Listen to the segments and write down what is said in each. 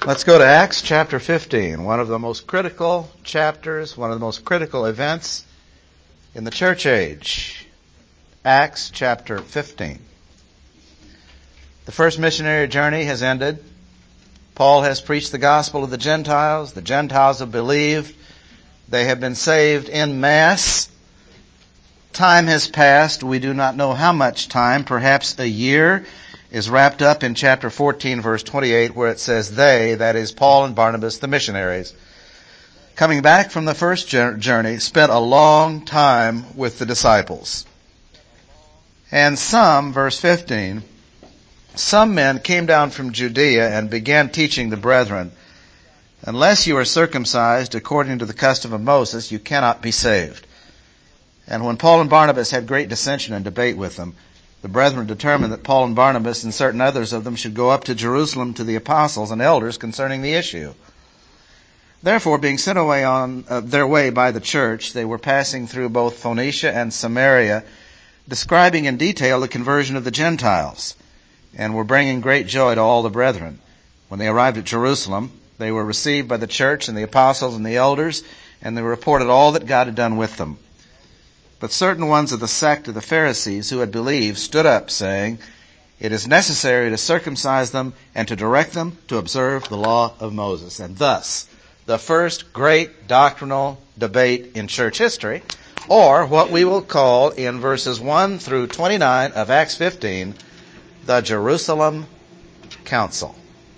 Let's go to Acts chapter 15, one of the most critical chapters, one of the most critical events in the church age. Acts chapter 15. The first missionary journey has ended. Paul has preached the gospel to the Gentiles. The Gentiles have believed. They have been saved en masse. Time has passed. We do not know how much time, perhaps a year, is wrapped up in chapter 14, verse 28, where it says, they, that is Paul and Barnabas, the missionaries, coming back from the first journey, spent a long time with the disciples. And some, verse 15, some men came down from Judea and began teaching the brethren, unless you are circumcised according to the custom of Moses, you cannot be saved. And when Paul and Barnabas had great dissension and debate with them, the brethren determined that Paul and Barnabas and certain others of them should go up to Jerusalem to the apostles and elders concerning the issue. Therefore, being sent away on their way by the church, they were passing through both Phoenicia and Samaria, describing in detail the conversion of the Gentiles, and were bringing great joy to all the brethren. When they arrived at Jerusalem, they were received by the church and the apostles and the elders, and they reported all that God had done with them. But certain ones of the sect of the Pharisees who had believed stood up, saying, it is necessary to circumcise them and to direct them to observe the law of Moses. And thus, the first great doctrinal debate in church history, or what we will call in verses 1 through 29 of Acts 15, the Jerusalem Council.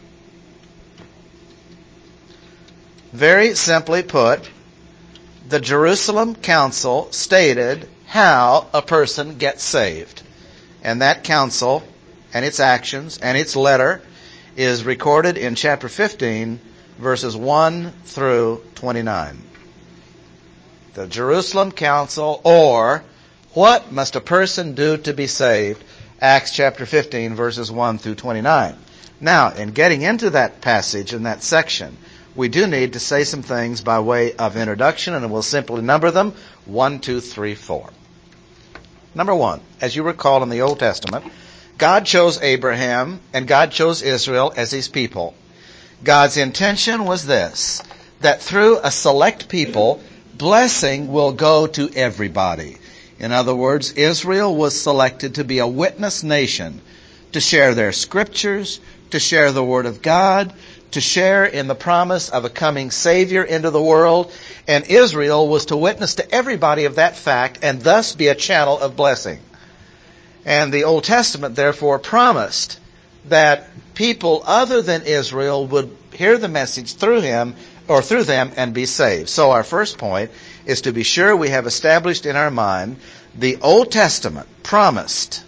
Very simply put, the Jerusalem Council stated how a person gets saved. And that council and its actions and its letter is recorded in chapter 15, verses 1 through 29. The Jerusalem Council, or what must a person do to be saved? Acts chapter 15, verses 1 through 29. Now, in getting into that passage and that section, we do need to say some things by way of introduction, and we'll simply number them 1, 2, 3, 4. Number 1, as you recall in the Old Testament, God chose Abraham and God chose Israel as his people. God's intention was this, that through a select people, blessing will go to everybody. In other words, Israel was selected to be a witness nation, to share their scriptures, to share the Word of God, to share in the promise of a coming Savior into the world, and Israel was to witness to everybody of that fact and thus be a channel of blessing. And the Old Testament therefore promised that people other than Israel would hear the message through him or through them and be saved. So our first point is to be sure we have established in our mind the Old Testament promised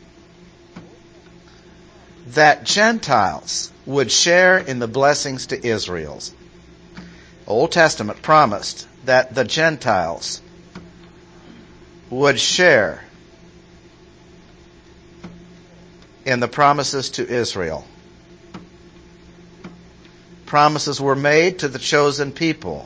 that Gentiles would share in the blessings to Israel's. Old Testament promised that the Gentiles would share in the promises to Israel. Promises were made to the chosen people.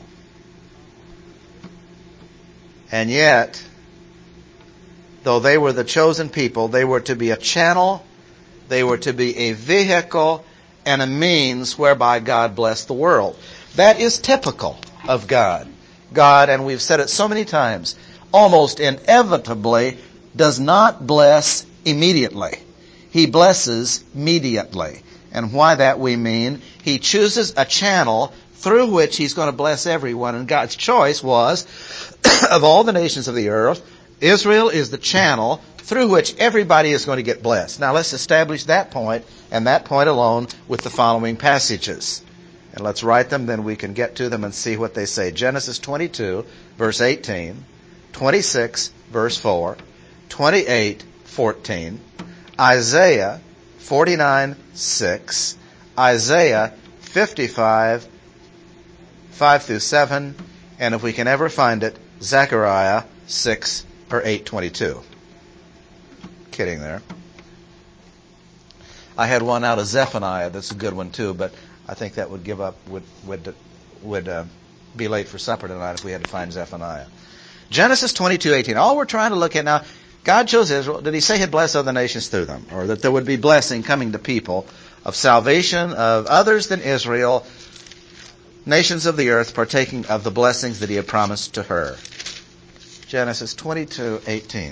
And yet, though they were the chosen people, they were to be a channel, they were to be a vehicle, and a means whereby God blessed the world. That is typical of God. God, and we've said it so many times, almost inevitably does not bless immediately. He blesses mediately. And by that we mean he chooses a channel through which he's going to bless everyone. And God's choice was, of all the nations of the earth, Israel is the channel through which everybody is going to get blessed. Now let's establish that point, and that point alone, with the following passages. And let's write them, then we can get to them and see what they say. Genesis 22, verse 18, 26, verse 4, 28, 14, Isaiah 49, 6, Isaiah 55, 5 through 7, and if we can ever find it, Zechariah 6 or 8:22. Kidding there. I had one out of Zephaniah that's a good one too, but I think that would be late for supper tonight if we had to find Zephaniah. Genesis 22:18. All we're trying to look at now, God chose Israel. Did he say he'd bless other nations through them? Or that there would be blessing coming to people of salvation of others than Israel, nations of the earth partaking of the blessings that he had promised to her. Genesis 22:18.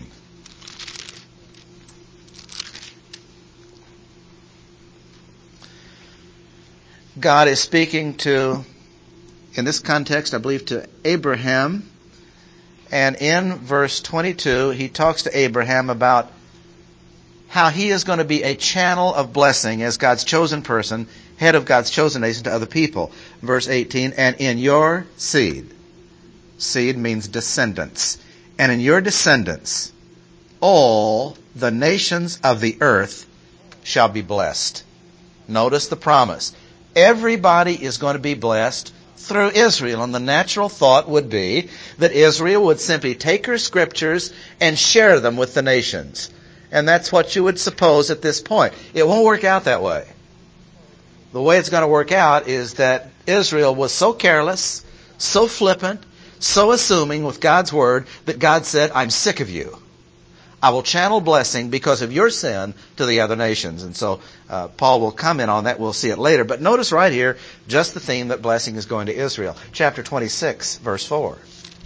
God is speaking to, in this context, I believe, to Abraham. And in verse 22, he talks to Abraham about how he is going to be a channel of blessing as God's chosen person, head of God's chosen nation to other people. Verse 18, and in your seed. Seed means descendants. And in your descendants, all the nations of the earth shall be blessed. Notice the promise. Everybody is going to be blessed through Israel. And the natural thought would be that Israel would simply take her scriptures and share them with the nations. And that's what you would suppose at this point. It won't work out that way. The way it's going to work out is that Israel was so careless, so flippant, so assuming with God's word that God said, I'm sick of you. I will channel blessing because of your sin to the other nations. And so Paul will comment on that. We'll see it later. But notice right here just the theme that blessing is going to Israel. Chapter 26, verse 4.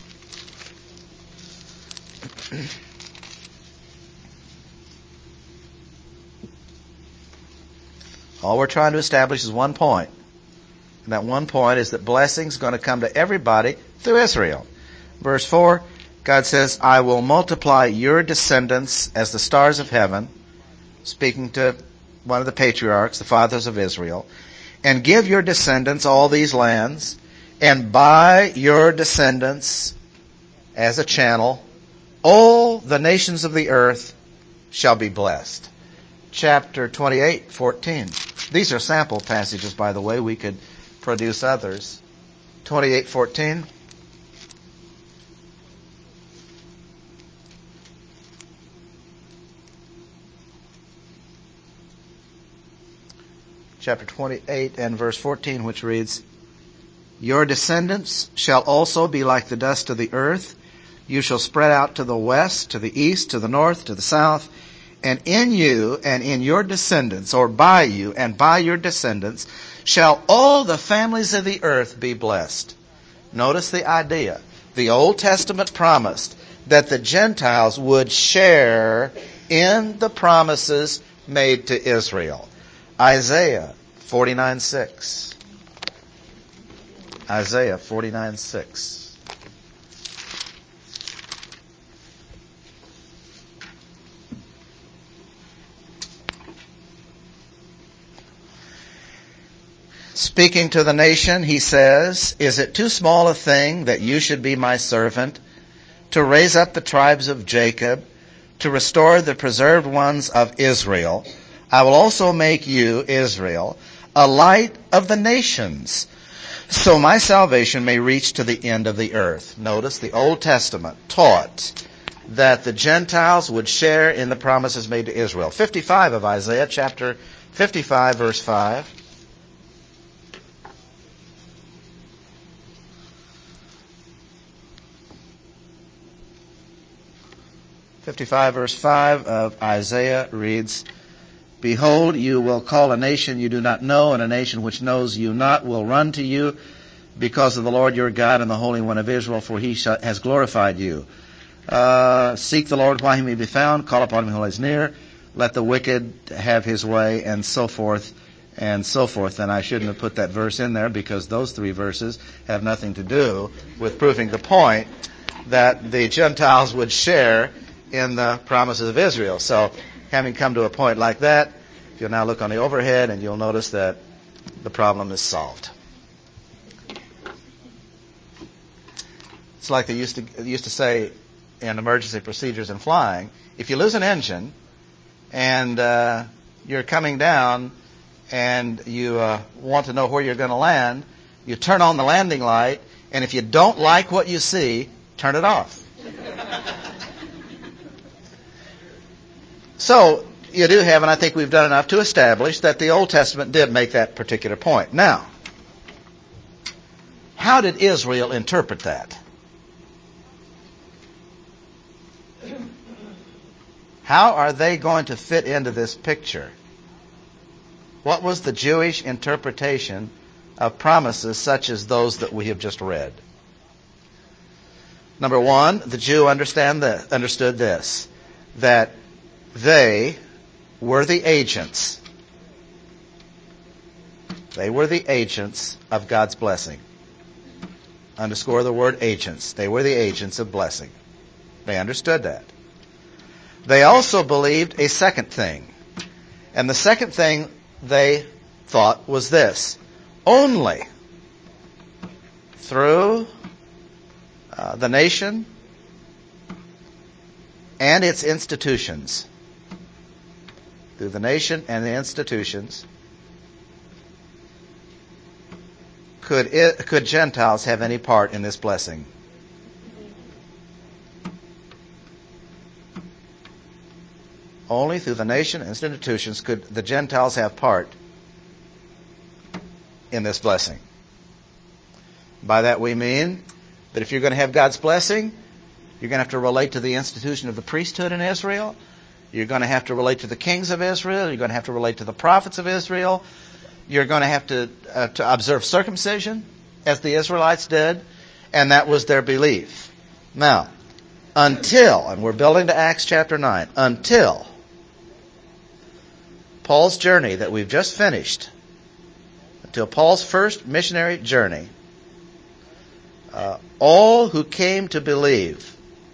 All we're trying to establish is one point. And that one point is that blessing is going to come to everybody through Israel. Verse 4, God says, I will multiply your descendants as the stars of heaven, speaking to one of the patriarchs, the fathers of Israel, and give your descendants all these lands, and by your descendants, as a channel, all the nations of the earth shall be blessed. Chapter 28:14. These are sample passages, by the way. We could produce others. 28:14. Chapter 28 and verse 14, which reads, your descendants shall also be like the dust of the earth. You shall spread out to the west, to the east, to the north, to the south. And in you and in your descendants, or by you and by your descendants, shall all the families of the earth be blessed. Notice the idea. The Old Testament promised that the Gentiles would share in the promises made to Israel. Isaiah 49:6. Isaiah 49:6. Speaking to the nation, he says, is it too small a thing that you should be my servant, to raise up the tribes of Jacob, to restore the preserved ones of Israel? I will also make you, Israel, a light of the nations, so my salvation may reach to the end of the earth. Notice the Old Testament taught that the Gentiles would share in the promises made to Israel. 55 of Isaiah, chapter 55, verse 5. 55 verse 5 of Isaiah reads, behold, you will call a nation you do not know, and a nation which knows you not will run to you because of the Lord your God and the Holy One of Israel, for he has glorified you. Seek the Lord while he may be found, call upon him while he is near, let the wicked have his way, and so forth, and so forth. And I shouldn't have put that verse in there because those three verses have nothing to do with proving the point that the Gentiles would share in the promises of Israel. So, having come to a point like that, you'll now look on the overhead and you'll notice that the problem is solved. It's like they used to say in emergency procedures in flying, if you lose an engine and you're coming down and you want to know where you're going to land, you turn on the landing light, and if you don't like what you see, turn it off. So, you do have, and I think we've done enough to establish that the Old Testament did make that particular point. Now, how did Israel interpret that? How are they going to fit into this picture? What was the Jewish interpretation of promises such as those that we have just read? Number one, the Jew understood this, that they were the agents. They were the agents of God's blessing. Underscore the word agents. They were the agents of blessing. They understood that. They also believed a second thing. And the second thing they thought was this: only through the nation and its institutions, through the nation and the institutions, could Gentiles have any part in this blessing. Only through the nation and institutions could the Gentiles have part in this blessing. By that we mean that if you're going to have God's blessing, you're going to have to relate to the institution of the priesthood in Israel. You're going to have to relate to the kings of Israel. You're going to have to relate to the prophets of Israel. You're going to have to observe circumcision, as the Israelites did, and that was their belief. Now, until, and we're building to Acts chapter 9, until Paul's journey that we've just finished, until Paul's first missionary journey, all who came to believe,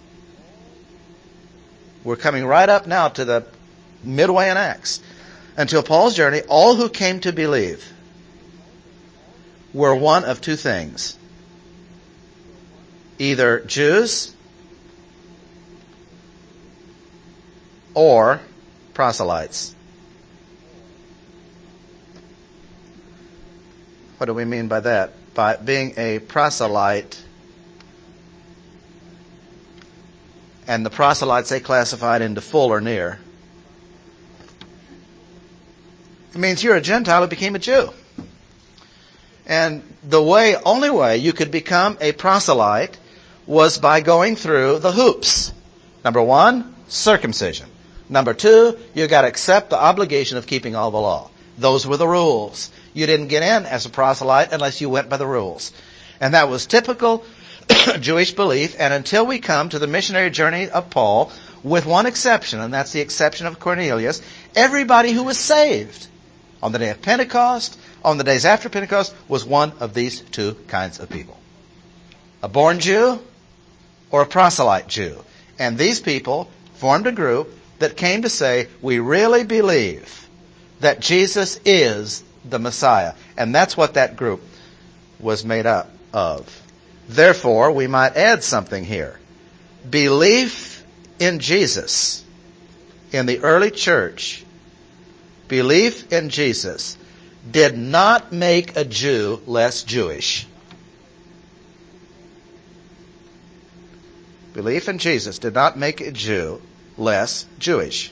we're coming right up now to the midway in Acts, until Paul's journey, all who came to believe were one of two things: either Jews or proselytes. What do we mean by that? By being a proselyte, and the proselytes they classified into full or near. It means you're a Gentile who became a Jew. And the only way you could become a proselyte was by going through the hoops. Number one, circumcision. Number two, you got to accept the obligation of keeping all the law. Those were the rules. You didn't get in as a proselyte unless you went by the rules. And that was typical Jewish belief. And until we come to the missionary journey of Paul, with one exception, and that's the exception of Cornelius, everybody who was saved on the day of Pentecost, on the days after Pentecost, was one of these two kinds of people: a born Jew or a proselyte Jew. And these people formed a group that came to say, we really believe that Jesus is the Messiah. And that's what that group was made up of. Therefore, we might add something here. Belief in Jesus in the early church, belief in Jesus did not make a Jew less Jewish. Belief in Jesus did not make a Jew less Jewish.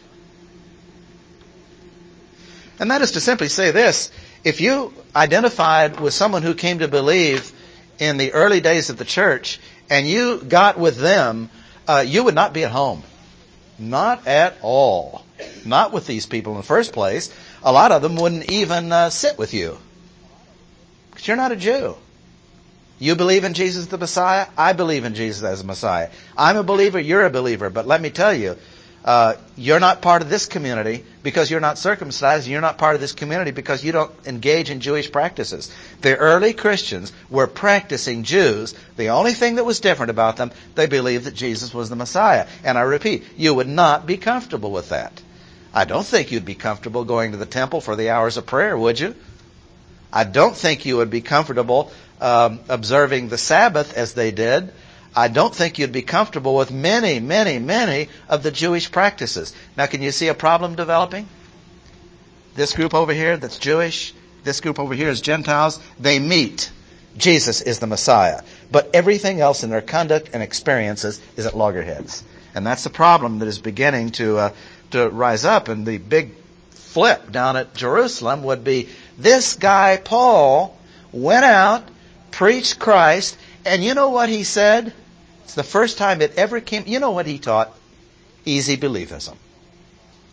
And that is to simply say this: if you identified with someone who came to believe in the early days of the church and you got with them, you would not be at home. Not at all. Not with these people in the first place. A lot of them wouldn't even sit with you, because you're not a Jew. You believe in Jesus the Messiah. I believe in Jesus as a Messiah. I'm a believer. You're a believer. But let me tell you, you're not part of this community because you're not circumcised. You're not part of this community because you don't engage in Jewish practices. The early Christians were practicing Jews. The only thing that was different about them, they believed that Jesus was the Messiah. And I repeat, you would not be comfortable with that. I don't think you'd be comfortable going to the temple for the hours of prayer, would you? I don't think you would be comfortable observing the Sabbath as they did. I don't think you'd be comfortable with many, many, many of the Jewish practices. Now, can you see a problem developing? This group over here that's Jewish, this group over here is Gentiles. They meet. Jesus is the Messiah. But everything else in their conduct and experiences is at loggerheads. And that's the problem that is beginning to rise up. And the big flip down at Jerusalem would be, this guy, Paul, went out, preached Christ, and you know what he said? It's the first time it ever came. You know what he taught? Easy believism.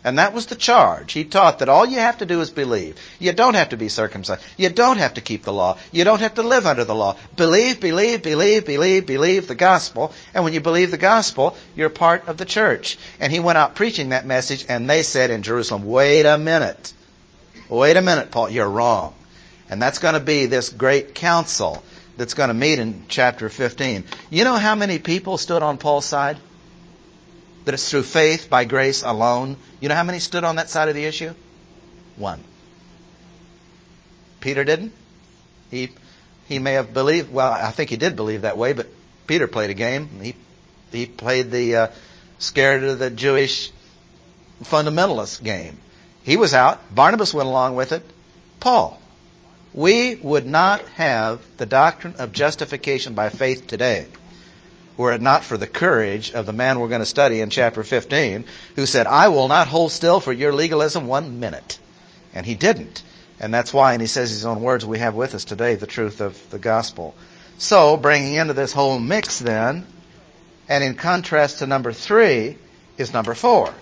And that was the charge. He taught that all you have to do is believe. You don't have to be circumcised. You don't have to keep the law. You don't have to live under the law. Believe the gospel. And when you believe the gospel, you're part of the church. And he went out preaching that message, and they said in Jerusalem, wait a minute, Paul, you're wrong. And that's going to be this great council that's going to meet in chapter 15. You know how many people stood on Paul's side? That it's through faith by grace alone. You know how many stood on that side of the issue? One. Peter didn't. He may have believed, well, I think he did believe that way, but Peter played a game. He played the scared of the Jewish fundamentalist game. He was out. Barnabas went along with it. Paul. We would not have the doctrine of justification by faith today were it not for the courage of the man we're going to study in chapter 15, who said, I will not hold still for your legalism 1 minute. And he didn't. And that's why, and he says his own words, we have with us today the truth of the gospel. So, bringing into this whole mix then, and in contrast to number 3, is number 4.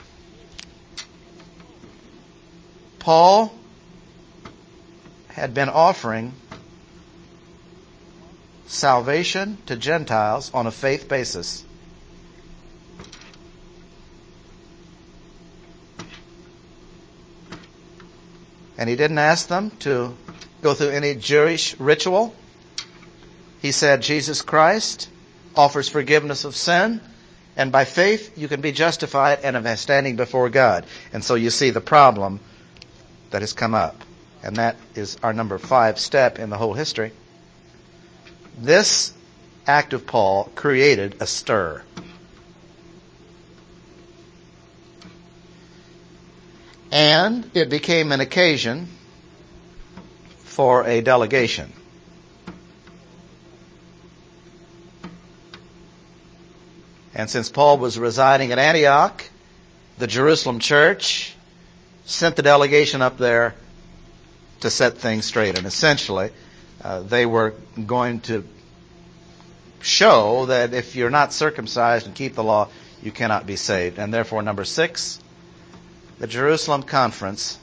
Paul had been offering salvation to Gentiles on a faith basis. And he didn't ask them to go through any Jewish ritual. He said Jesus Christ offers forgiveness of sin, and by faith you can be justified and have standing before God. And so you see the problem that has come up. And that is our number 5 step in the whole history. This act of Paul created a stir. And it became an occasion for a delegation. And since Paul was residing in Antioch, the Jerusalem church sent the delegation up there to set things straight. And essentially, they were going to show that if you're not circumcised and keep the law, you cannot be saved. And therefore, number 6, the Jerusalem Conference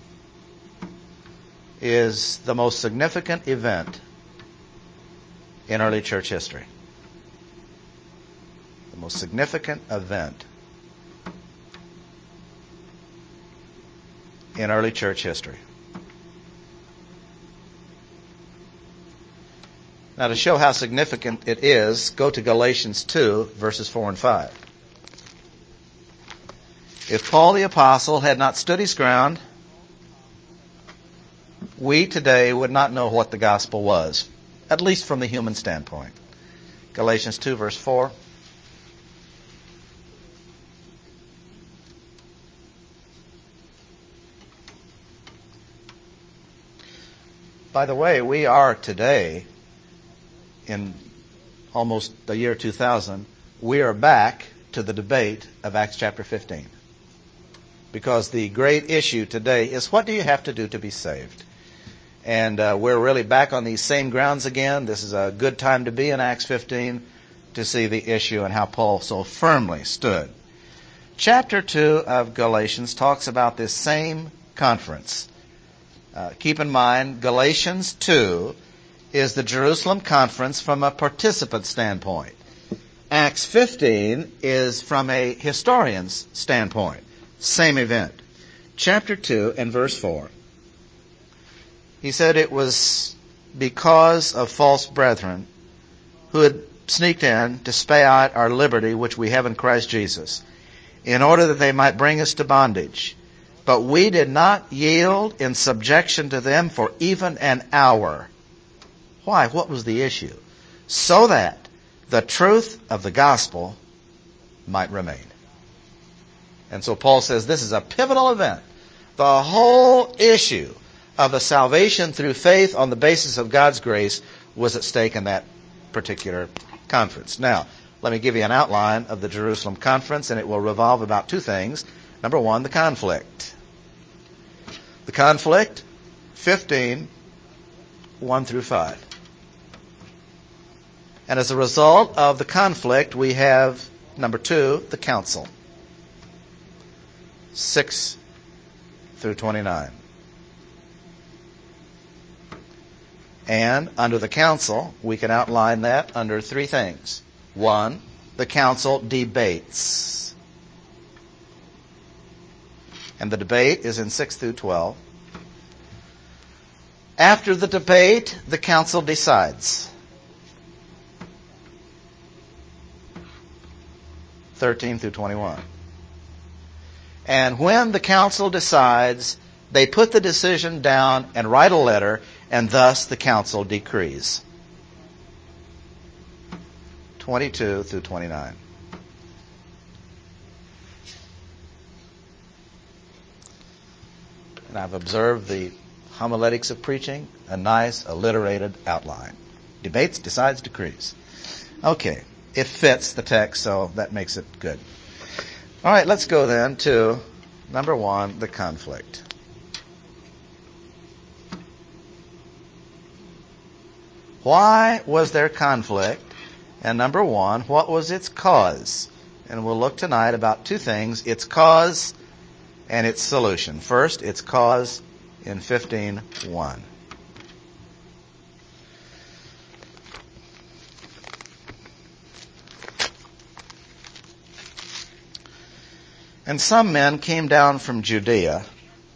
is the most significant event in early church history. The most significant event in early church history. Now, to show how significant it is, go to Galatians 2, verses 4 and 5. If Paul the Apostle had not stood his ground, we today would not know what the gospel was, at least from the human standpoint. Galatians 2, verse 4. By the way, we are today, in almost the year 2000, we are back to the debate of Acts chapter 15. Because the great issue today is, what do you have to do to be saved? And we're really back on these same grounds again. This is a good time to be in Acts 15 to see the issue and how Paul so firmly stood. Chapter 2 of Galatians talks about this same conference. Keep in mind, Galatians 2 is the Jerusalem conference from a participant standpoint. Acts 15 is from a historian's standpoint. Same event. Chapter 2 and verse 4. He said it was because of false brethren who had sneaked in to spy out our liberty which we have in Christ Jesus, in order that they might bring us to bondage. But we did not yield in subjection to them for even an hour. Why? What was the issue? So that the truth of the gospel might remain. And so Paul says this is a pivotal event. The whole issue of the salvation through faith on the basis of God's grace was at stake in that particular conference. Now, let me give you an outline of the Jerusalem conference, and it will revolve about 2 things. Number 1, the conflict. The conflict, 15, 1 through 5. And as a result of the conflict, we have, number 2, the council. 6 through 29. And under the council, we can outline that under three things. One, the council debates. And the debate is in 6 through 12. After the debate, the council decides. 13 through 21. And when the council decides, they put the decision down and write a letter, and thus the council decrees. 22 through 29. And I've observed the homiletics of preaching, a nice alliterated outline. Debates, decides, decrees. Okay, it fits the text, so that makes it good. All right, let's go then to number one, the conflict. Why was there conflict? And number one, what was its cause? And we'll look tonight about two things, its cause and its solution. First, its cause in 15:1. And some men came down from Judea.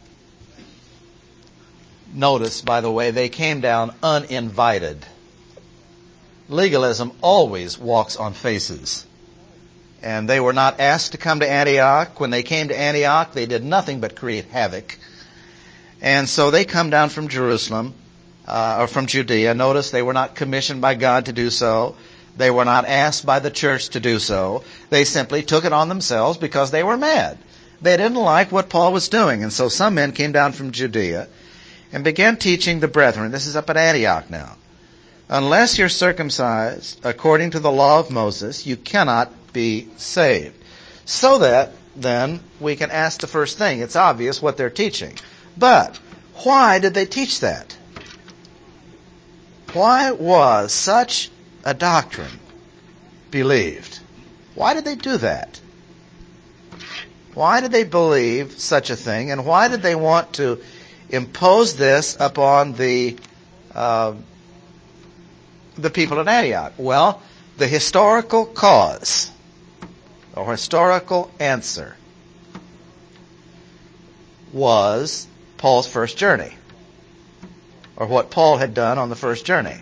Notice, by the way, they came down uninvited. Legalism always walks on faces. And they were not asked to come to Antioch. When they came to Antioch, they did nothing but create havoc. And so they come down from Jerusalem, or from Judea. Notice they were not commissioned by God to do so. They were not asked by the church to do so. They simply took it on themselves because they were mad. They didn't like what Paul was doing. And so some men came down from Judea and began teaching the brethren. This is up at Antioch now. Unless you're circumcised according to the law of Moses, you cannot be saved. So that, then, we can ask the first thing. It's obvious what they're teaching. But why did they teach that? Why was such a doctrine believed? Why did they do that? Why did they believe such a thing? And why did they want to impose this upon the people at Antioch? Well, the historical cause, or historical answer, was Paul's first journey, or what Paul had done on the first journey.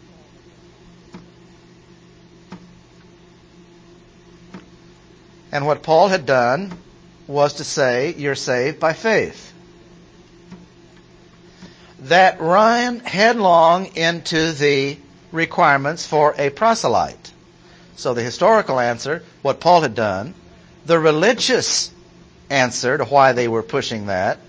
And what Paul had done was to say, you're saved by faith. That ran headlong into the requirements for a proselyte. So the historical answer, what Paul had done. The religious answer to why they were pushing that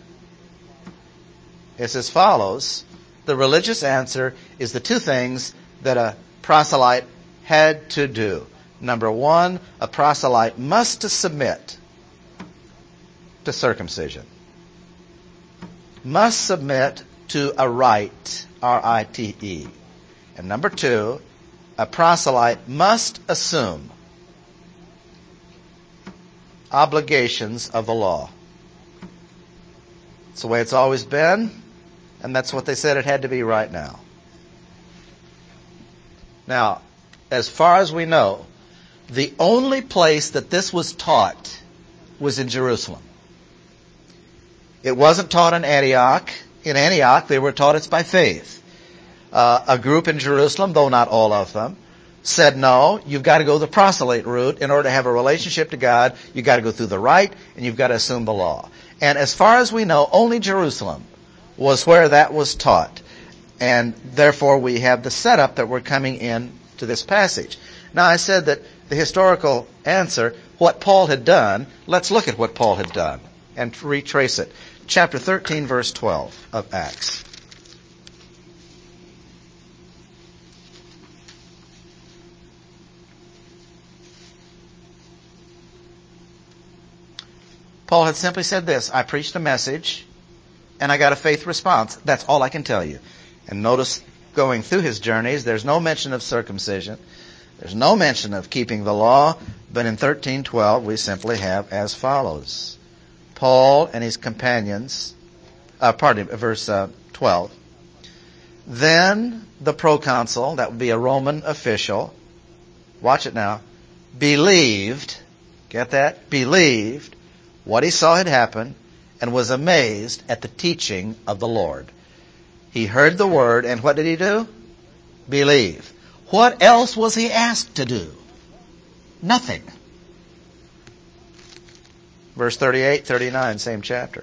is as follows. The religious answer is the two things that a proselyte had to do. Number one, a proselyte must submit to circumcision. Must submit to a rite, R-I-T-E. And number two, a proselyte must assume obligations of the law. It's the way it's always been, and that's what they said it had to be right now. Now, as far as we know, the only place that this was taught was in Jerusalem. It wasn't taught in Antioch. In Antioch, they were taught it's by faith. A group in Jerusalem, though not all of them, said, no, you've got to go the proselyte route. In order to have a relationship to God, you've got to go through the rite, and you've got to assume the law. And as far as we know, only Jerusalem was where that was taught. And therefore, we have the setup that we're coming in to this passage. Now, I said that the historical answer, what Paul had done, let's look at what Paul had done and retrace it. Chapter 13, verse 12 of Acts. Paul had simply said this, I preached a message and I got a faith response. That's all I can tell you. And notice going through his journeys, there's no mention of circumcision. There's no mention of keeping the law. But in 13:12, we simply have as follows. Paul and his companions, verse 12. Then the proconsul, that would be a Roman official, watch it now, believed, get that? Believed what he saw had happened and was amazed at the teaching of the Lord. He heard the word, and what did he do? Believe. What else was he asked to do? Nothing. Verse 38, 39, same chapter.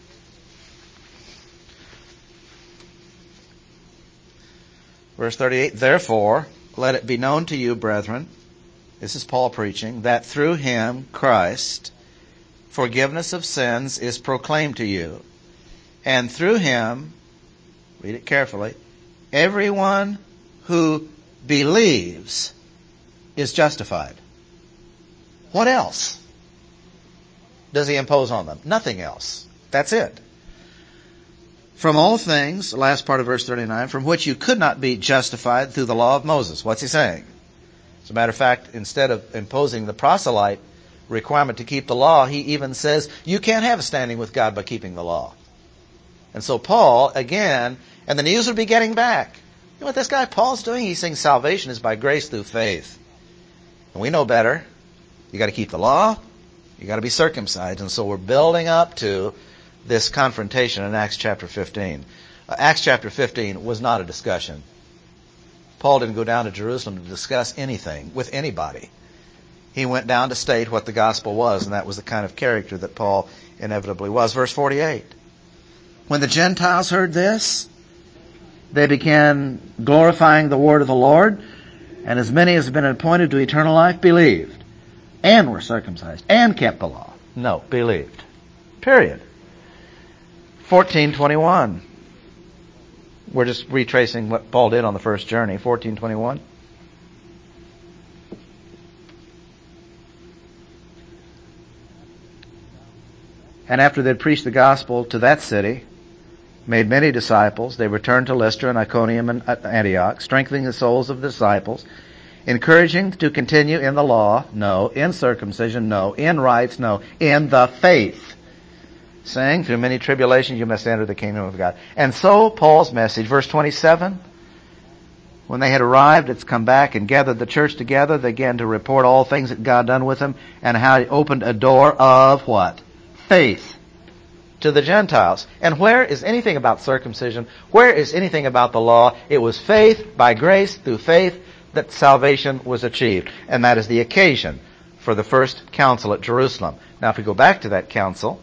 Verse 38, therefore, let it be known to you, brethren, this is Paul preaching, that through him, Christ, forgiveness of sins is proclaimed to you. And through him, read it carefully, everyone who believes is justified. What else does he impose on them? Nothing else. That's it. From all things, the last part of verse 39, from which you could not be justified through the law of Moses. What's he saying? As a matter of fact, instead of imposing the proselyte requirement to keep the law, he even says you can't have a standing with God by keeping the law. And so Paul, again, and the news would be getting back. You know what this guy Paul's doing? He's saying salvation is by grace through faith. And we know better. You got to keep the law. You got to be circumcised. And so we're building up to this confrontation in Acts chapter 15. Acts chapter 15 was not a discussion. Paul didn't go down to Jerusalem to discuss anything with anybody. He went down to state what the gospel was, and that was the kind of character that Paul inevitably was. Verse 48. When the Gentiles heard this, they began glorifying the word of the Lord, and as many as had been appointed to eternal life believed, and were circumcised, and kept the law. No, believed. Period. 14:21. We're just retracing what Paul did on the first journey. 14:21. And after they had preached the gospel to that city, made many disciples, they returned to Lystra and Iconium and Antioch, strengthening the souls of the disciples, encouraging to continue in the law, no, in circumcision, no, in rites, no, in the faith, saying, through many tribulations you must enter the kingdom of God. And so Paul's message, verse 27, when they had arrived, it's come back and gathered the church together, they began to report all things that God done with them, and how he opened a door of what? Faith to the Gentiles. And where is anything about circumcision? Where is anything about the law? It was faith, by grace, through faith, that salvation was achieved. And that is the occasion for the first council at Jerusalem. Now if we go back to that council,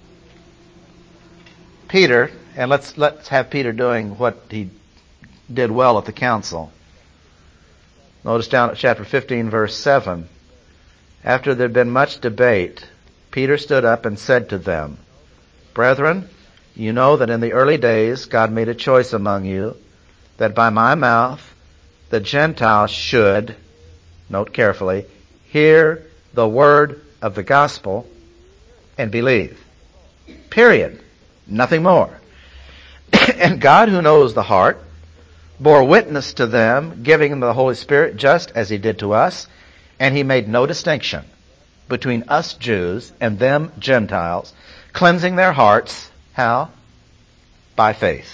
Peter, and let's have Peter doing what he did well at the council. Notice down at chapter 15, verse 7. After there had been much debate, Peter stood up and said to them, Brethren, you know that in the early days God made a choice among you, that by my mouth the Gentiles should, note carefully, hear the word of the gospel and believe. Period. Nothing more. And God, who knows the heart, bore witness to them, giving them the Holy Spirit just as he did to us, and he made no distinction between us Jews and them Gentiles, cleansing their hearts, how? By faith.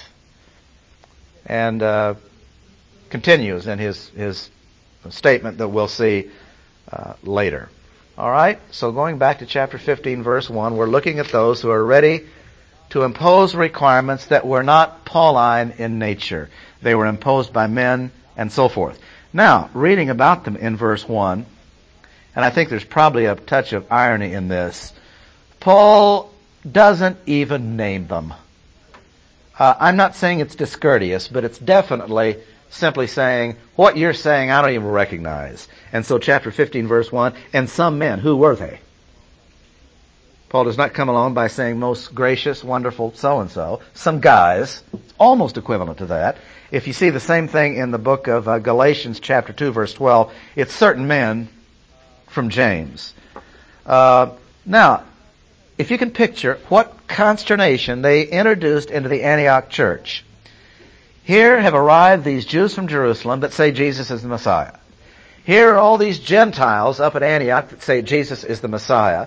And continues in his statement that we'll see later. All right, so going back to chapter 15, verse 1, we're looking at those who are ready to impose requirements that were not Pauline in nature. They were imposed by men and so forth. Now, reading about them in verse 1, and I think there's probably a touch of irony in this, Paul doesn't even name them. I'm not saying it's discourteous, but it's definitely simply saying, what you're saying I don't even recognize. And so chapter 15, verse 1, and some men, who were they? Paul does not come along by saying most gracious, wonderful, so-and-so. Some guys, almost equivalent to that. If you see the same thing in the book of Galatians chapter 2, verse 12, it's certain men from James. Now, if you can picture what consternation they introduced into the Antioch church. Here have arrived these Jews from Jerusalem that say Jesus is the Messiah. Here are all these Gentiles up at Antioch that say Jesus is the Messiah.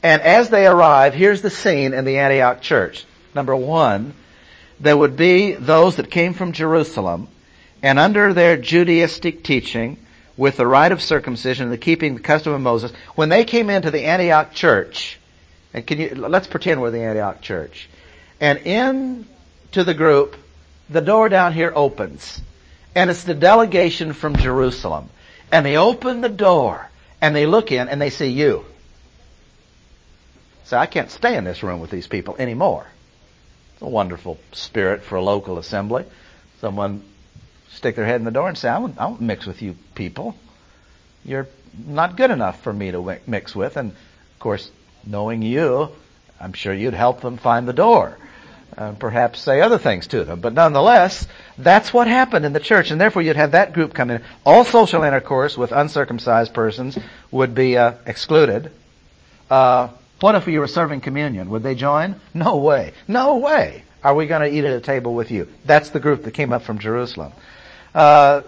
And as they arrive, here's the scene in the Antioch church. Number one, there would be those that came from Jerusalem, and under their Judaistic teaching, with the rite of circumcision and the keeping the custom of Moses, when they came into the Antioch church, and let's pretend we're the Antioch church, and into the group, the door down here opens, and it's the delegation from Jerusalem, and they open the door, and they look in, and they see you. So I can't stay in this room with these people anymore. It's a wonderful spirit for a local assembly. Someone stick their head in the door and say, I won't mix with you people. You're not good enough for me to mix with. And, of course, knowing you, I'm sure you'd help them find the door. Perhaps say other things to them. But nonetheless, that's what happened in the church. And therefore you'd have that group come in. All social intercourse with uncircumcised persons would be excluded. What if you were serving communion? Would they join? No way. No way are we going to eat at a table with you. That's the group that came up from Jerusalem. Have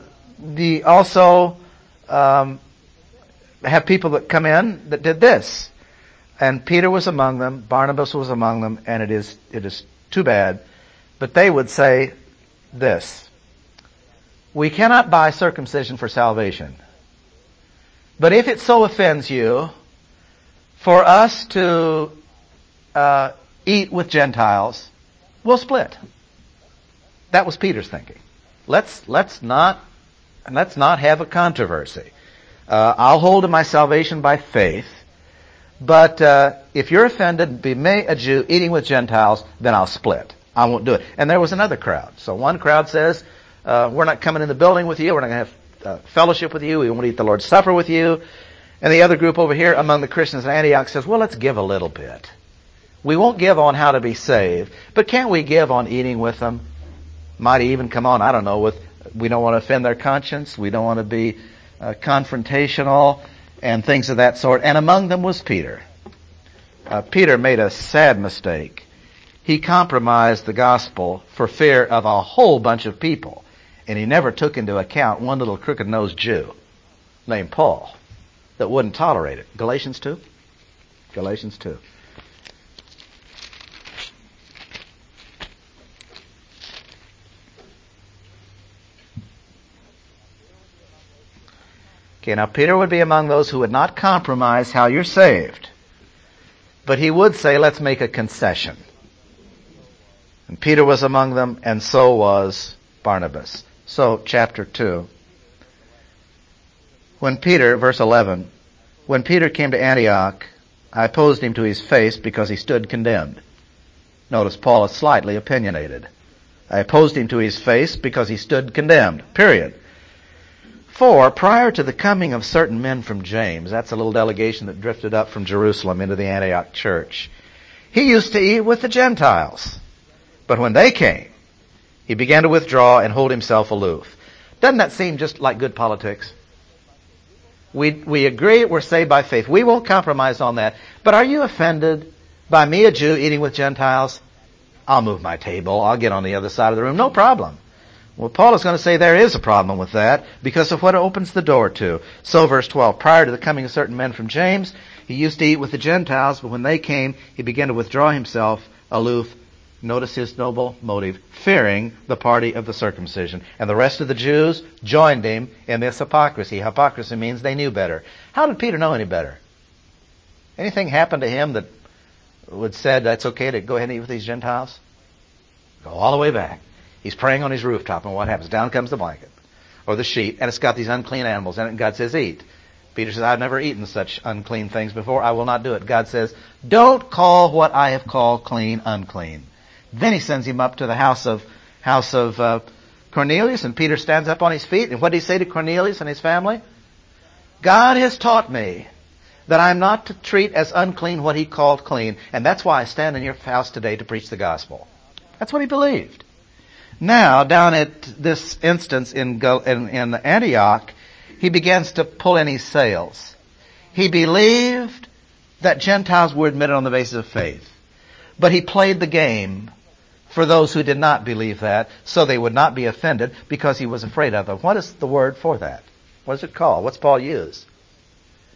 people that come in that did this. And Peter was among them, Barnabas was among them, and it is too bad. But they would say this: we cannot buy circumcision for salvation. But if it so offends you, for us to eat with Gentiles, we'll split. That was Peter's thinking. Let's not have a controversy. I'll hold to my salvation by faith, but if you're offended, be me a Jew eating with Gentiles, then I'll split. I won't do it. And there was another crowd. So one crowd says, we're not coming in the building with you. We're not going to have fellowship with you. We won't eat the Lord's Supper with you. And the other group over here among the Christians in Antioch says, well, let's give a little bit. We won't give on how to be saved, but can't we give on eating with them? Might even come on, I don't know, we don't want to offend their conscience. We don't want to be confrontational and things of that sort. And among them was Peter. Peter made a sad mistake. He compromised the gospel for fear of a whole bunch of people. And he never took into account one little crooked-nosed Jew named Paul that wouldn't tolerate it. Galatians 2? Galatians 2. Okay, now Peter would be among those who would not compromise how you're saved. But he would say, let's make a concession. And Peter was among them, and so was Barnabas. So, chapter 2. When Peter, verse 11, when Peter came to Antioch, I opposed him to his face because he stood condemned. Notice Paul is slightly opinionated. I opposed him to his face because he stood condemned. Period. For prior to the coming of certain men from James, that's a little delegation that drifted up from Jerusalem into the Antioch church, he used to eat with the Gentiles. But when they came, he began to withdraw and hold himself aloof. Doesn't that seem just like good politics? We agree we're saved by faith. We won't compromise on that. But are you offended by me, a Jew, eating with Gentiles? I'll move my table. I'll get on the other side of the room. No problem. Well, Paul is going to say there is a problem with that because of what it opens the door to. So, verse 12, prior to the coming of certain men from James, he used to eat with the Gentiles, but when they came, he began to withdraw himself aloof. Notice his noble motive, fearing the party of the circumcision. And the rest of the Jews joined him in this hypocrisy. Hypocrisy means they knew better. How did Peter know any better? Anything happened to him that would said that's okay to go ahead and eat with these Gentiles? Go all the way back. He's praying on his rooftop, and what happens? Down comes the blanket or the sheet, and it's got these unclean animals in it, and God says, eat. Peter says, I've never eaten such unclean things before. I will not do it. God says, don't call what I have called clean unclean. Then he sends him up to the house of Cornelius, and Peter stands up on his feet. And what did he say to Cornelius and his family? God has taught me that I'm not to treat as unclean what he called clean, and that's why I stand in your house today to preach the gospel. That's what he believed. Now, down at this instance in Antioch, he begins to pull in his sails. He believed that Gentiles were admitted on the basis of faith. But he played the game for those who did not believe that, so they would not be offended because he was afraid of them. What is the word for that? What is it called? What's Paul use?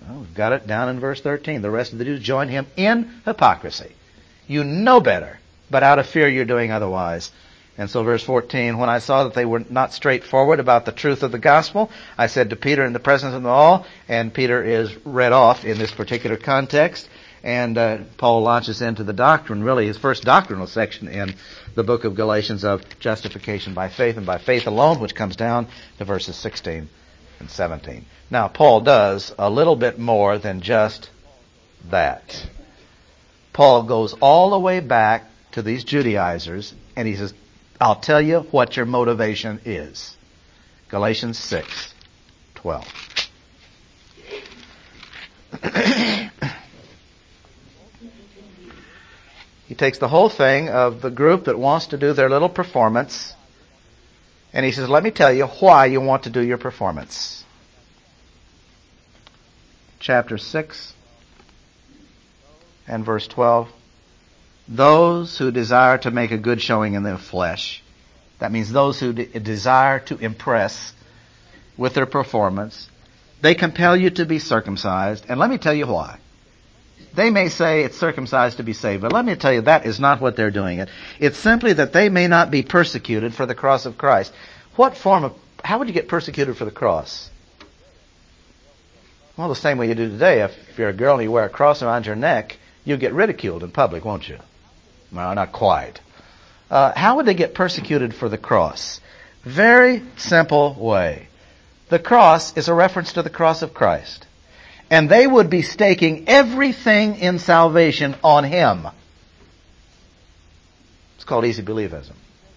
Well, we've got it down in verse 13. The rest of the Jews joined him in hypocrisy. You know better, but out of fear you're doing otherwise. And so verse 14, when I saw that they were not straightforward about the truth of the gospel, I said to Peter in the presence of them all, and Peter is read off in this particular context, and Paul launches into the doctrine, really his first doctrinal section in the book of Galatians of justification by faith and by faith alone, which comes down to verses 16 and 17. Now, Paul does a little bit more than just that. Paul goes all the way back to these Judaizers, and he says, I'll tell you what your motivation is. Galatians 6:12. He takes the whole thing of the group that wants to do their little performance, and he says, let me tell you why you want to do your performance. Chapter 6 and verse 12. Those who desire to make a good showing in their flesh, that means those who desire to impress with their performance, they compel you to be circumcised, and let me tell you why. They may say it's circumcised to be saved, but let me tell you that is not what they're doing. It's simply that they may not be persecuted for the cross of Christ. How would you get persecuted for the cross? Well, the same way you do today. If you're a girl and you wear a cross around your neck, you'll get ridiculed in public, won't you? No, not quite. How would they get persecuted for the cross? Very simple way. The cross is a reference to the cross of Christ. And they would be staking everything in salvation on Him. It's called easy believism.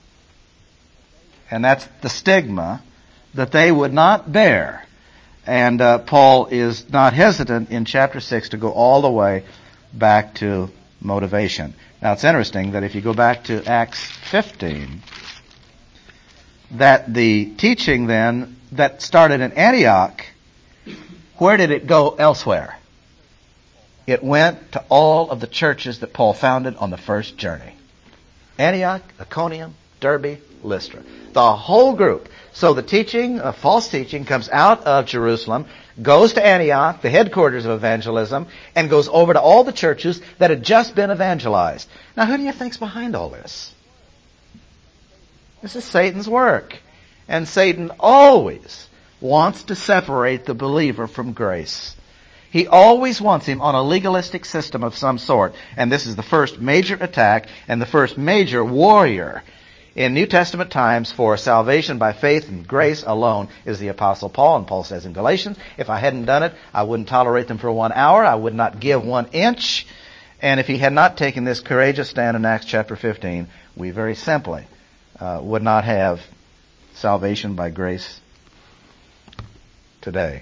And that's the stigma that they would not bear. And Paul is not hesitant in chapter 6 to go all the way back to motivation. Now it's interesting that if you go back to Acts 15, that the teaching then that started in Antioch, where did it go elsewhere? It went to all of the churches that Paul founded on the first journey. Antioch, Iconium, Derbe, Lystra. The whole group. So the teaching, false teaching, comes out of Jerusalem, goes to Antioch, the headquarters of evangelism, and goes over to all the churches that had just been evangelized. Now, who do you think's behind all this? This is Satan's work. And Satan always wants to separate the believer from grace. He always wants him on a legalistic system of some sort. And this is the first major attack and the first major warrior in New Testament times for salvation by faith and grace alone is the Apostle Paul. And Paul says in Galatians, if I hadn't done it, I wouldn't tolerate them for 1 hour. I would not give 1 inch. And if he had not taken this courageous stand in Acts chapter 15, we very simply would not have salvation by grace today.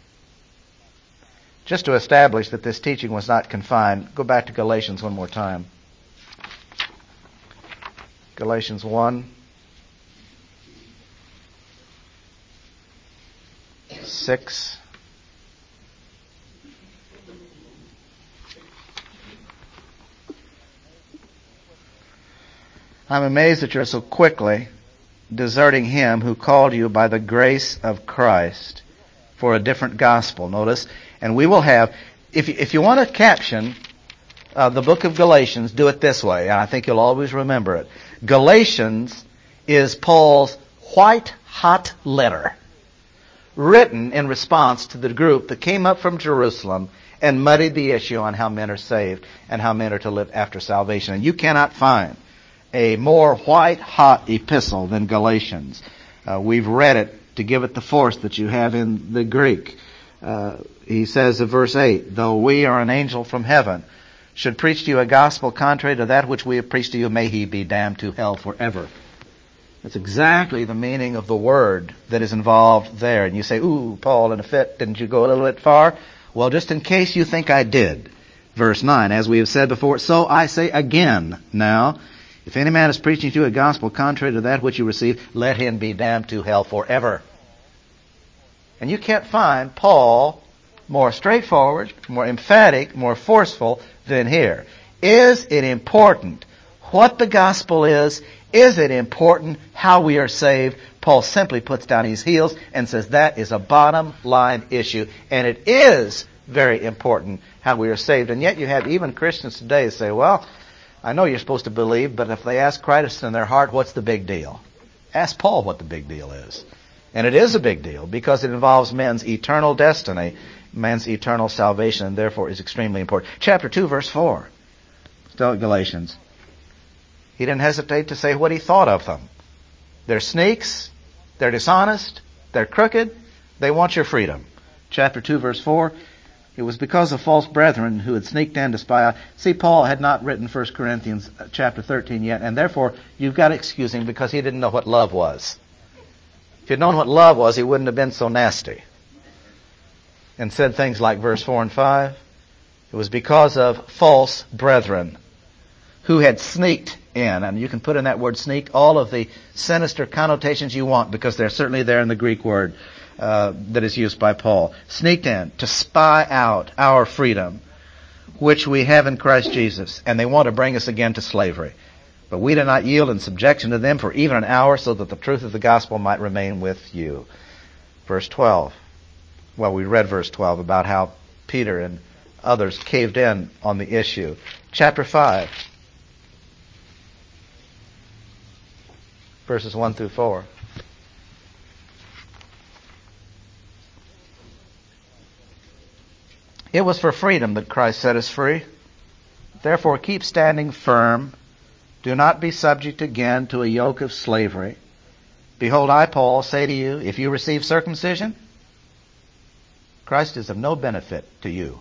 Just to establish that this teaching was not confined, go back to Galatians one more time. Galatians 1, 6. I'm amazed that you're so quickly deserting Him who called you by the grace of Christ for a different gospel. Notice, and we will have, if you want to caption the book of Galatians, do it this way, and I think you'll always remember it. Galatians is Paul's white-hot letter, written in response to the group that came up from Jerusalem and muddied the issue on how men are saved and how men are to live after salvation. And you cannot find a more white-hot epistle than Galatians. We've read it to give it the force that you have in the Greek. He says in verse 8, though we are an angel from heaven, should preach to you a gospel contrary to that which we have preached to you, may he be damned to hell forever. That's exactly the meaning of the word that is involved there. And you say, ooh, Paul, in a fit, didn't you go a little bit far? Well, just in case you think I did. Verse 9, as we have said before, so I say again now, if any man is preaching to you a gospel contrary to that which you received, let him be damned to hell forever. And you can't find Paul more straightforward, more emphatic, more forceful than here. Is it important what the gospel is? Is it important how we are saved? Paul simply puts down his heels and says that is a bottom line issue. And it is very important how we are saved. And yet you have even Christians today say, well, I know you're supposed to believe, but if they ask Christ in their heart, what's the big deal? Ask Paul what the big deal is. And it is a big deal because it involves men's eternal destiny, man's eternal salvation, and therefore is extremely important. Chapter 2, verse 4. Still Galatians. He didn't hesitate to say what he thought of them. They're sneaks. They're dishonest. They're crooked. They want your freedom. Chapter 2, verse 4. It was because of false brethren who had sneaked in to spy out. See, Paul had not written 1 Corinthians chapter 13 yet, and therefore you've got to excuse him because he didn't know what love was. If he'd known what love was, he wouldn't have been so nasty. And said things like verse 4 and 5. It was because of false brethren who had sneaked in. And you can put in that word sneak all of the sinister connotations you want because they're certainly there in the Greek word that is used by Paul. Sneaked in to spy out our freedom, which we have in Christ Jesus. And they want to bring us again to slavery. But we do not yield in subjection to them for even an hour so that the truth of the gospel might remain with you. Verse 12. Well, we read verse 12 about how Peter and others caved in on the issue. Chapter 5. Verses 1 through 4. It was for freedom that Christ set us free. Therefore keep standing firm. Do not be subject again to a yoke of slavery. Behold, I, Paul, say to you, if you receive circumcision, Christ is of no benefit to you.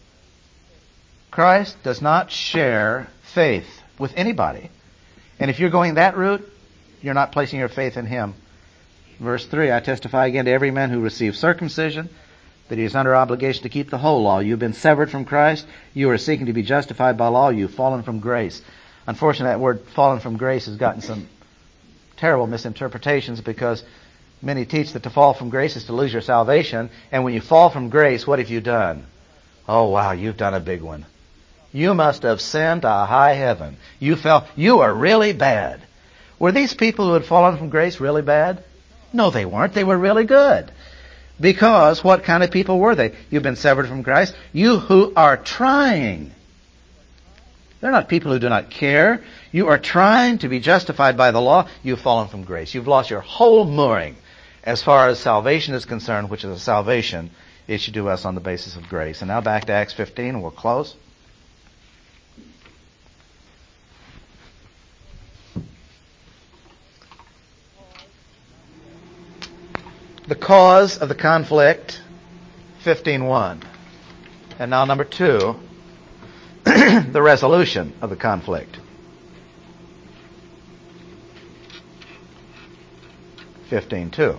Christ does not share faith with anybody. And if you're going that route, you're not placing your faith in Him. Verse 3, I testify again to every man who receives circumcision that he is under obligation to keep the whole law. You've been severed from Christ. You are seeking to be justified by law. You've fallen from grace. Unfortunately, that word fallen from grace has gotten some terrible misinterpretations because many teach that to fall from grace is to lose your salvation. And when you fall from grace, what have you done? Oh, wow, you've done a big one. You must have sinned to high heaven. You are really bad. Were these people who had fallen from grace really bad? No, they weren't. They were really good. Because what kind of people were they? You've been severed from Christ. You who are trying. They're not people who do not care. You are trying to be justified by the law. You've fallen from grace. You've lost your whole mooring as far as salvation is concerned, which is a salvation issued to us on the basis of grace. And now back to Acts 15, and we'll close. The cause of the conflict, 15:1. And now number 2, the resolution of the conflict. 15:2.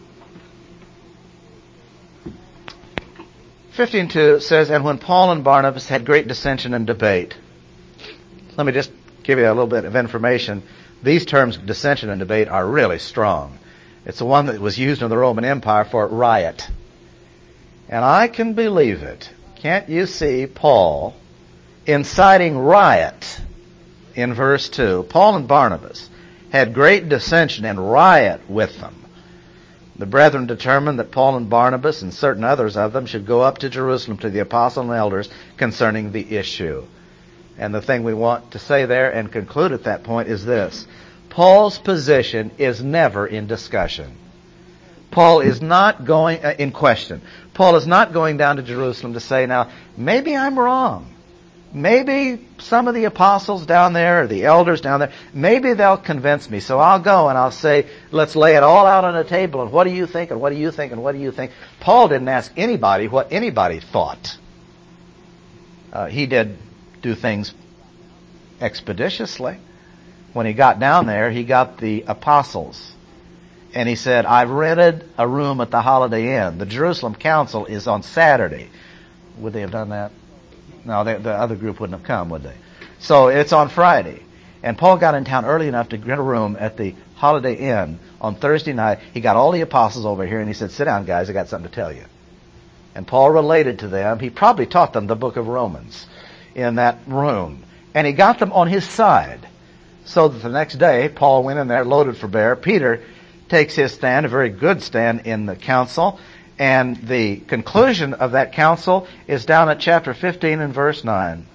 15:2 says, and when Paul and Barnabas had great dissension and debate. Let me just give you a little bit of information. These terms, dissension and debate, are really strong. It's the one that was used in the Roman Empire for riot. And I can believe it. Can't you see Paul inciting riot in verse 2? Paul and Barnabas had great dissension and riot with them. The brethren determined that Paul and Barnabas and certain others of them should go up to Jerusalem to the apostles and elders concerning the issue. And the thing we want to say there and conclude at that point is this. Paul's position is never in discussion. Paul is not going in question. Paul is not going down to Jerusalem to say, now, maybe I'm wrong. Maybe some of the apostles down there or the elders down there, maybe they'll convince me. So I'll go and I'll say, let's lay it all out on a table. And what do you think? And what do you think? And what do you think? Paul didn't ask anybody what anybody thought. He did do things expeditiously. When he got down there, he got the apostles. And he said, I've rented a room at the Holiday Inn. The Jerusalem Council is on Saturday. Would they have done that? No, the other group wouldn't have come, would they? So it's on Friday. And Paul got in town early enough to rent a room at the Holiday Inn on Thursday night. He got all the apostles over here and he said, sit down, guys, I got something to tell you. And Paul related to them. He probably taught them the book of Romans in that room. And he got them on his side. So that the next day, Paul went in there loaded for bear. Peter takes his stand, a very good stand in the council. And the conclusion of that counsel is down at chapter 15 and verse 9.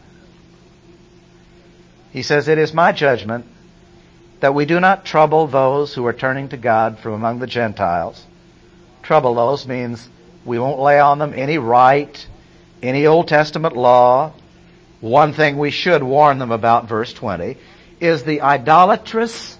He says, "It is my judgment that we do not trouble those who are turning to God from among the Gentiles." Trouble those means we won't lay on them any rite, any Old Testament law. One thing we should warn them about, verse 20, is the idolatrous,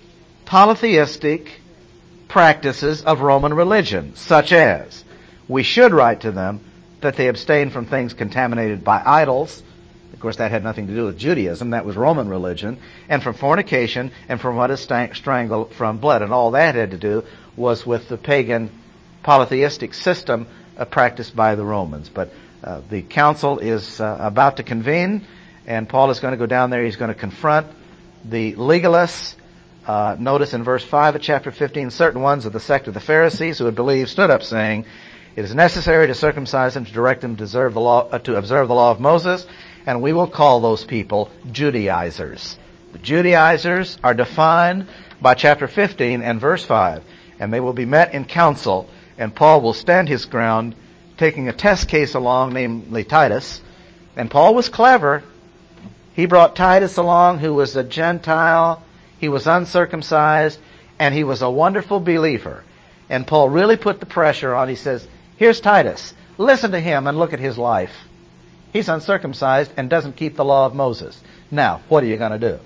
polytheistic practices of Roman religion, such as we should write to them that they abstain from things contaminated by idols. Of course, that had nothing to do with Judaism. That was Roman religion. And from fornication and from what is strangled from blood. And all that had to do was with the pagan polytheistic system practiced by the Romans. But the council is about to convene, and Paul is going to go down there. He's going to confront the legalists. Notice in verse 5 of chapter 15, certain ones of the sect of the Pharisees who had believed stood up saying, "It is necessary to circumcise them, to direct them to observe the law of Moses, and we will call those people Judaizers." The Judaizers are defined by chapter 15 and verse 5, and they will be met in council, and Paul will stand his ground, taking a test case along, namely Titus. And Paul was clever. He brought Titus along, who was a Gentile, he was uncircumcised, and he was a wonderful believer. And Paul really put the pressure on. He says, "Here's Titus. Listen to him and look at his life. He's uncircumcised and doesn't keep the law of Moses. Now, what are you going to do?"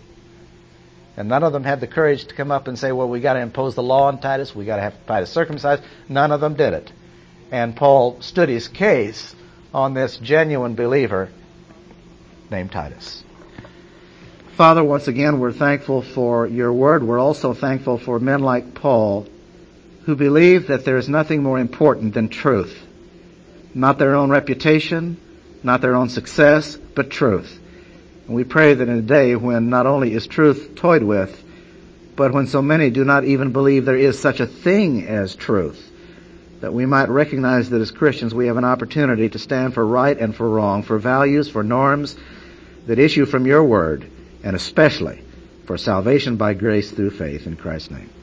And none of them had the courage to come up and say, "Well, we got to impose the law on Titus. We got to have Titus circumcised." None of them did it. And Paul stood his case on this genuine believer named Titus. Father, once again, we're thankful for your word. We're also thankful for men like Paul who believe that there is nothing more important than truth. Not their own reputation, not their own success, but truth. And we pray that in a day when not only is truth toyed with, but when so many do not even believe there is such a thing as truth, that we might recognize that as Christians we have an opportunity to stand for right and for wrong, for values, for norms that issue from your word, and especially for salvation by grace through faith in Christ's name.